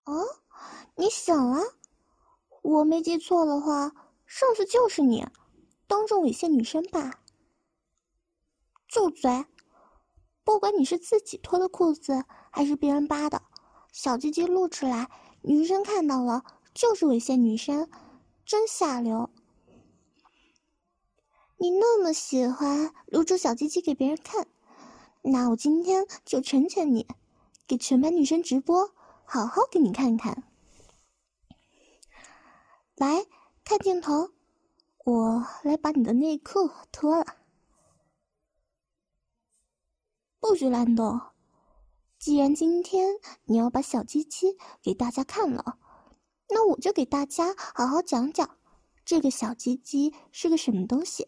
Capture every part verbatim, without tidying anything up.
啊，你醒了？我没记错的话，上次就是你，当众猥亵女生吧？住嘴！不管你是自己脱的裤子，还是别人扒的，小鸡鸡露出来，女生看到了就是猥亵女生，真下流！你那么喜欢露出小鸡鸡给别人看，那我今天就成全你，给全班女生直播，好好给你看看。来，看镜头，我来把你的内裤脱了。不许乱动！既然今天你要把小鸡鸡给大家看了，那我就给大家好好讲讲这个小鸡鸡是个什么东西。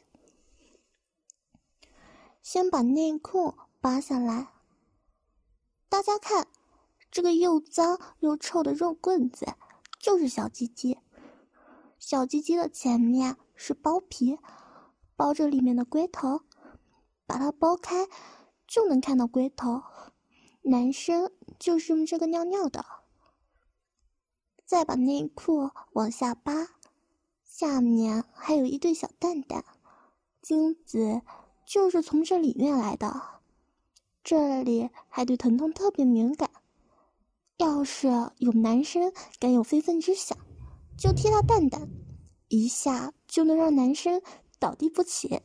先把内裤扒下来，大家看，这个又脏又臭的肉棍子就是小鸡鸡。小鸡鸡的前面是包皮，包着里面的龟头，把它剥开就能看到龟头。男生就是用这个尿尿的。再把内裤往下扒，下面还有一对小蛋蛋，精子就是从这里面来的。这里还对疼痛特别敏感，要是有男生敢有非分之想，就踢他蛋蛋，一下就能让男生倒地不起。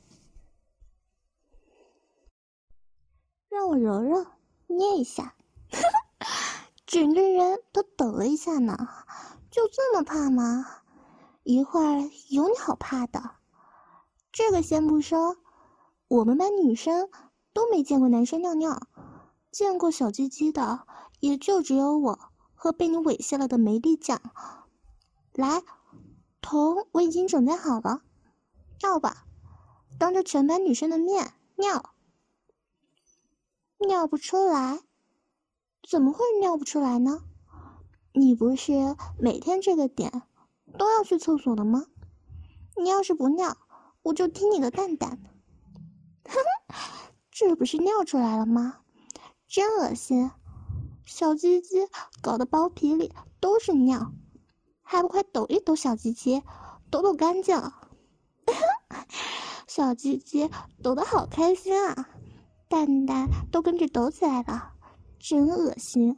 让我揉揉，捏一下，整个人都抖了一下呢。就这么怕吗？一会儿有你好怕的。这个先不说，我们班女生都没见过男生尿尿，见过小鸡鸡的也就只有我和被你猥亵了的梅丽酱。来，头我已经准备好了，尿吧，当着全班女生的面尿。尿不出来？怎么会尿不出来呢？你不是每天这个点都要去厕所的吗？你要是不尿，我就踢你的蛋蛋。这不是尿出来了吗？真恶心！小鸡鸡搞得包皮里都是尿，还不快抖一抖小鸡鸡，抖抖干净。小鸡鸡抖得好开心啊，蛋蛋都跟着抖起来了，真恶心。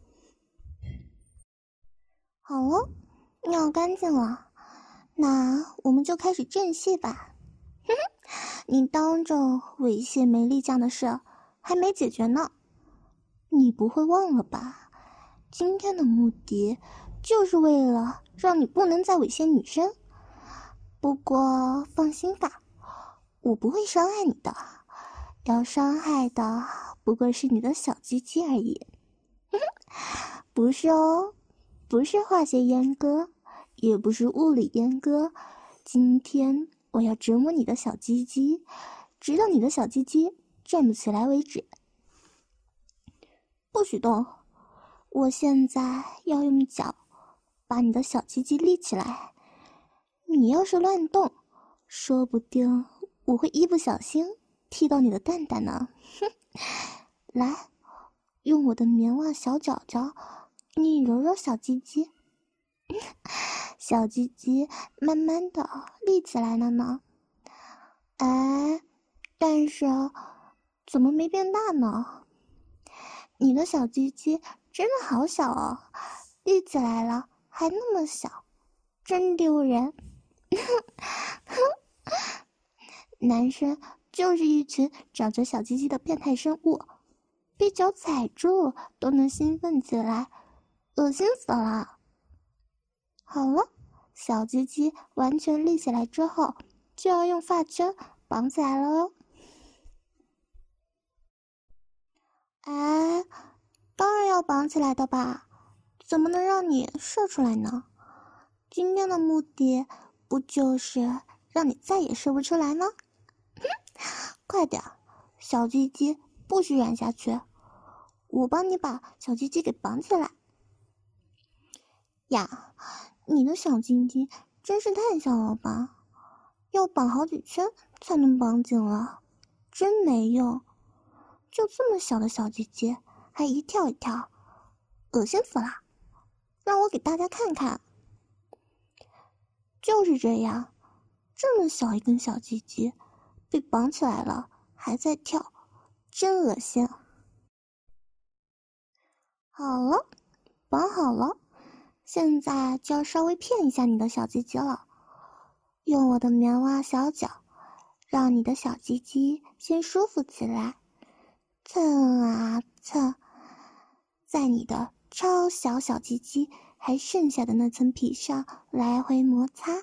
好了，尿干净了，那我们就开始正戏吧。你当众猥亵梅丽酱的事还没解决呢，你不会忘了吧？今天的目的就是为了让你不能再猥亵女生。不过放心吧，我不会伤害你的，要伤害的不过是你的小鸡鸡而已。不是哦，不是化学阉割，也不是物理阉割，今天我要折磨你的小鸡鸡，直到你的小鸡鸡站不起来为止。不许动！我现在要用脚把你的小鸡鸡立起来，你要是乱动，说不定我会一不小心踢到你的蛋蛋呢。哼，来，用我的棉袜小脚脚，你揉揉小鸡鸡。小鸡鸡慢慢的立起来了呢。哎，但是怎么没变大呢？你的小鸡鸡真的好小哦，立起来了还那么小，真丢人。男生就是一群长着小鸡鸡的变态生物，被脚踩住都能兴奋起来，恶心死了。好了，小鸡鸡完全立起来之后，就要用发圈绑起来了哦。哎，当然要绑起来的吧，怎么能让你射出来呢？今天的目的不就是让你再也射不出来吗？快点，小鸡鸡不许软下去，我帮你把小鸡鸡给绑起来。呀，你的小鸡鸡真是太小了吧，要绑好几圈才能绑紧了，真没用。就这么小的小鸡鸡还一跳一跳，恶心死了。 让我给大家看看。就是这样，这么小一根小鸡鸡，被绑起来了，还在跳，真恶心。好了，绑好了，现在就要稍微骗一下你的小鸡鸡了。用我的棉袜小脚，让你的小鸡鸡先舒服起来，蹭啊蹭，在你的超小小鸡鸡还剩下的那层皮上来回摩擦。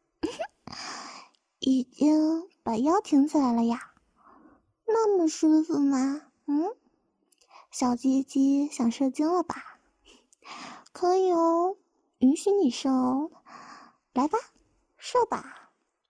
已经把腰挺起来了呀，那么舒服吗？嗯，小鸡鸡想射精了吧？可以哦，允许你射哦，来吧，射吧。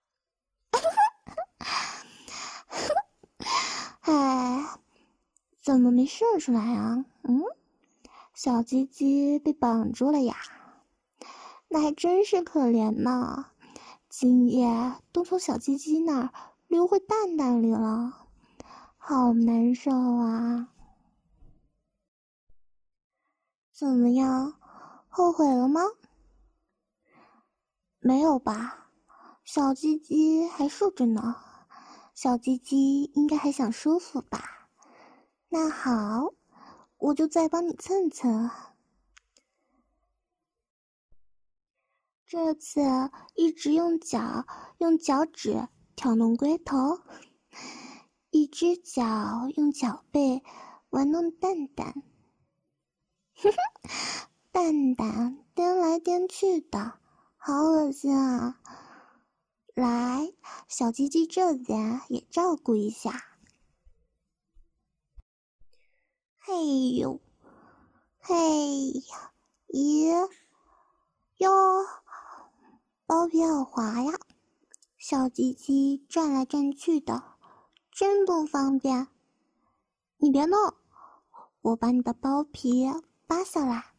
哎，怎么没射出来啊？嗯，小鸡鸡被绑住了呀，那还真是可怜呢。精液都从小鸡鸡那儿流回蛋蛋里了，好难受啊！怎么样，后悔了吗？没有吧，小鸡鸡还竖着呢，小鸡鸡应该还想舒服吧？那好，我就再帮你蹭蹭。这次一直用脚用脚趾挑弄龟头，一只脚用脚背玩弄蛋蛋，蛋蛋颠来颠去的，好恶心啊！来，小鸡鸡这边也照顾一下。嘿呦，嘿呀，咦哟，包皮好滑呀，小鸡鸡转来转去的，真不方便。你别弄，我把你的包皮扒下来。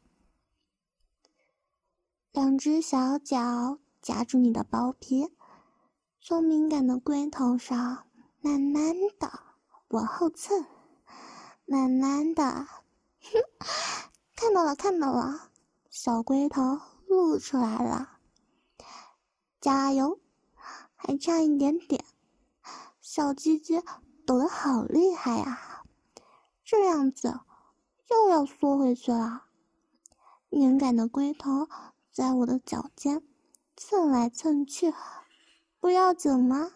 两只小脚夹住你的包皮，从敏感的龟头上慢慢的往后蹭，慢慢的，看到了看到了，小龟头露出来了，加油，还差一点点，小鸡鸡抖得好厉害啊，这样子又要缩回去了，敏感的龟头在我的脚尖蹭来蹭去，不要紧吗？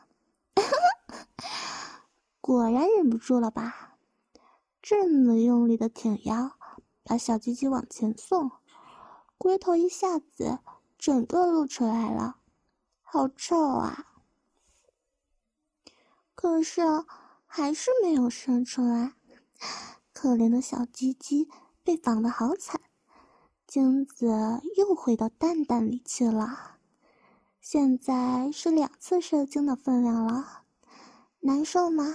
果然忍不住了吧？这么用力的挺腰，把小鸡鸡往前送，龟头一下子整个露出来了，好臭啊！可是还是没有射出来，可怜的小鸡鸡被绑得好惨，精子又回到蛋蛋里去了，现在是两次射精的分量了，难受吗？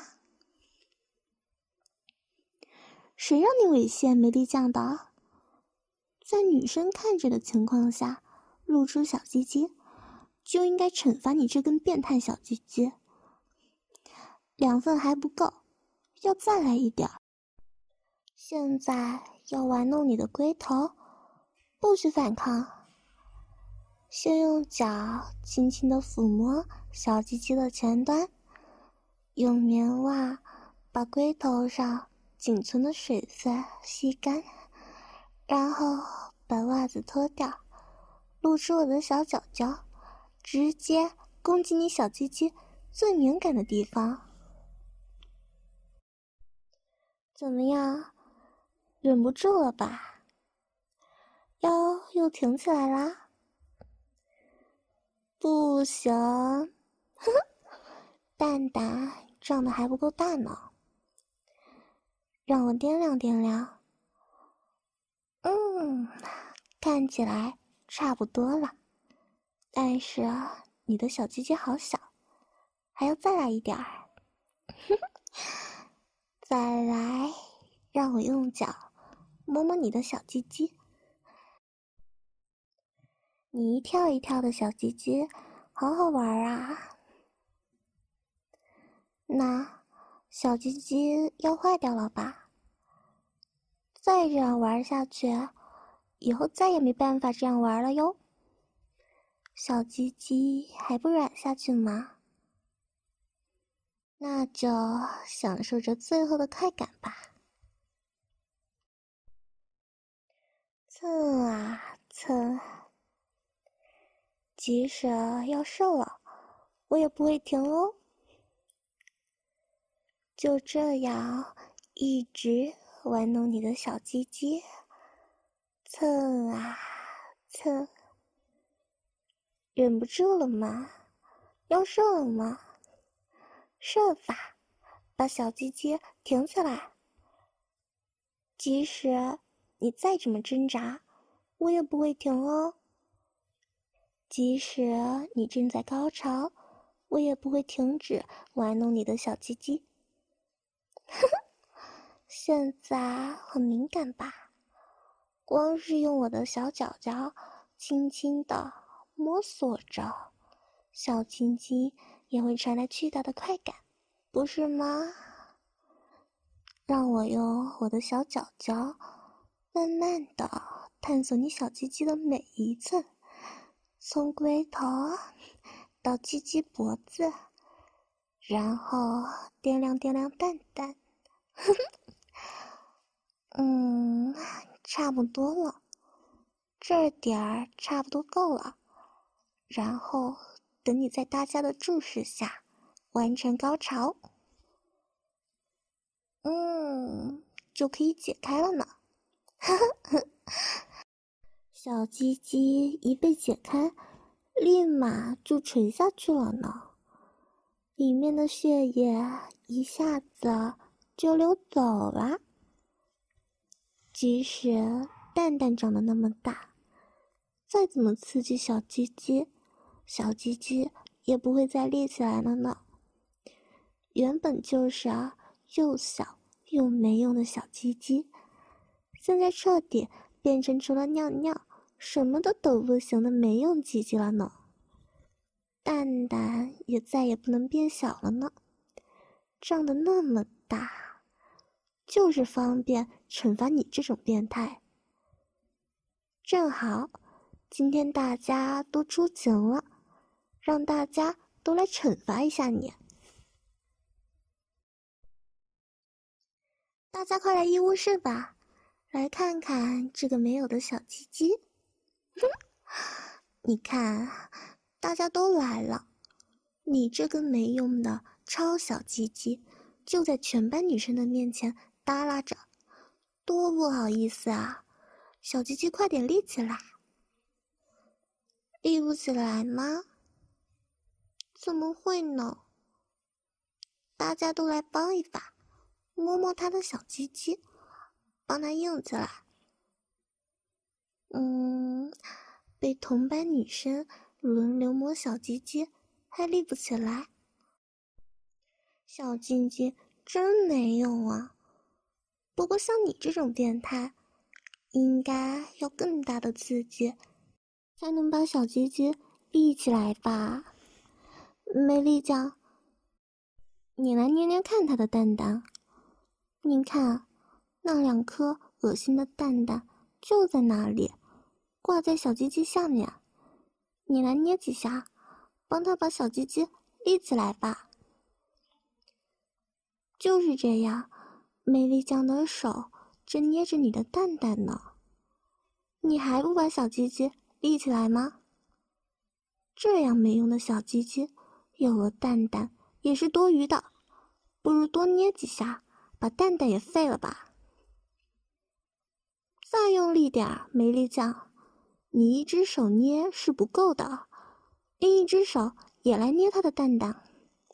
谁让你猥亵没力降的？在女生看着的情况下露出小鸡鸡，就应该惩罚你这根变态小鸡鸡。两份还不够，要再来一点。现在要玩弄你的龟头，不许反抗。先用脚轻轻地抚摸小鸡鸡的前端，用棉袜把龟头上仅存的水分吸干，然后把袜子脱掉，露出我的小脚脚，直接攻击你小鸡鸡最敏感的地方。怎么样，忍不住了吧？腰又挺起来啦？不行，呵呵，蛋蛋胀得还不够大呢，让我掂量掂量。嗯，看起来差不多了，但是你的小鸡鸡好小，还要再来一点儿。再来，让我用脚摸摸你的小鸡鸡。你一跳一跳的小鸡鸡，好好玩啊！那小鸡鸡要坏掉了吧？再这样玩下去， 以后再也没办法这样玩了哟。小鸡鸡还不软下去吗？那就享受着最后的快感吧。蹭啊蹭，即使要瘦了，我也不会停哦。就这样一直玩弄你的小鸡鸡，蹭啊蹭，忍不住了吗？要射了吗？射吧，把小鸡鸡挺起来。即使你再怎么挣扎，我也不会停哦。即使你正在高潮，我也不会停止玩弄你的小鸡鸡。现在很敏感吧？光是用我的小脚脚轻轻地摸索着，小鸡鸡也会传来巨大的快感，不是吗？让我用我的小脚脚慢慢地探索你小鸡鸡的每一寸，从龟头到鸡鸡脖子，然后掂量掂量蛋蛋。嗯，差不多了，这点儿差不多够了。然后等你在大家的注视下完成高潮，嗯，就可以解开了呢。小鸡鸡一被解开，立马就垂下去了呢，里面的血液一下子就流走了。即使蛋蛋长得那么大，再怎么刺激小鸡鸡，小鸡鸡也不会再立起来了呢。原本就是啊，又小又没用的小鸡鸡，现在彻底变成除了尿尿什么都都不行的没用鸡鸡了呢。蛋蛋也再也不能变小了呢，长得那么大，就是方便惩罚你这种变态。正好今天大家都出勤了，让大家都来惩罚一下你。大家快来医务室吧，来看看这个没有的小鸡鸡。你看，大家都来了，你这个没用的超小鸡鸡就在全班女生的面前耷拉着，多不好意思啊！小鸡鸡快点立起来。立不起来吗？怎么会呢？大家都来帮一把，摸摸他的小鸡鸡，帮他硬起来。嗯，被同班女生轮流摸小鸡鸡，还立不起来。小鸡鸡真没用啊！不过像你这种变态，应该要更大的刺激，才能把小鸡鸡立起来吧？美丽酱，你来捏捏看他的蛋蛋。你看，那两颗恶心的蛋蛋就在那里，挂在小鸡鸡下面。你来捏几下，帮他把小鸡鸡立起来吧。就是这样，美丽酱的手正捏着你的蛋蛋呢。你还不把小鸡鸡立起来吗？这样没用的小鸡鸡，有了蛋蛋也是多余的，不如多捏几下，把蛋蛋也废了吧。再用力点儿，美丽酱，你一只手捏是不够的，另一只手也来捏它的蛋蛋。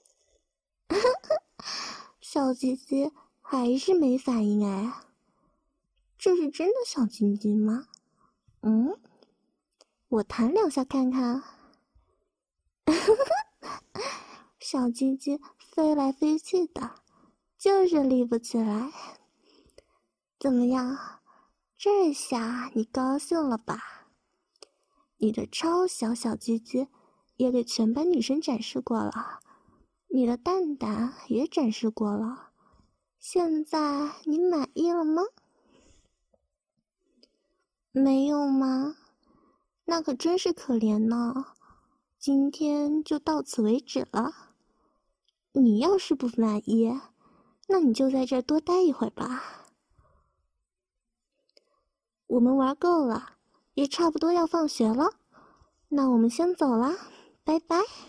小鸡鸡还是没反应哎，这是真的小鸡鸡吗？嗯，我弹两下看看。小鸡鸡飞来飞去的，就是立不起来。怎么样？这下你高兴了吧？你的超小小鸡鸡也给全班女生展示过了，你的蛋蛋也展示过了，现在你满意了吗？ 没有吗？那可真是可怜呢。今天就到此为止了。你要是不满意，那你就在这儿多待一会儿吧。我们玩够了，也差不多要放学了，那我们先走了，拜拜。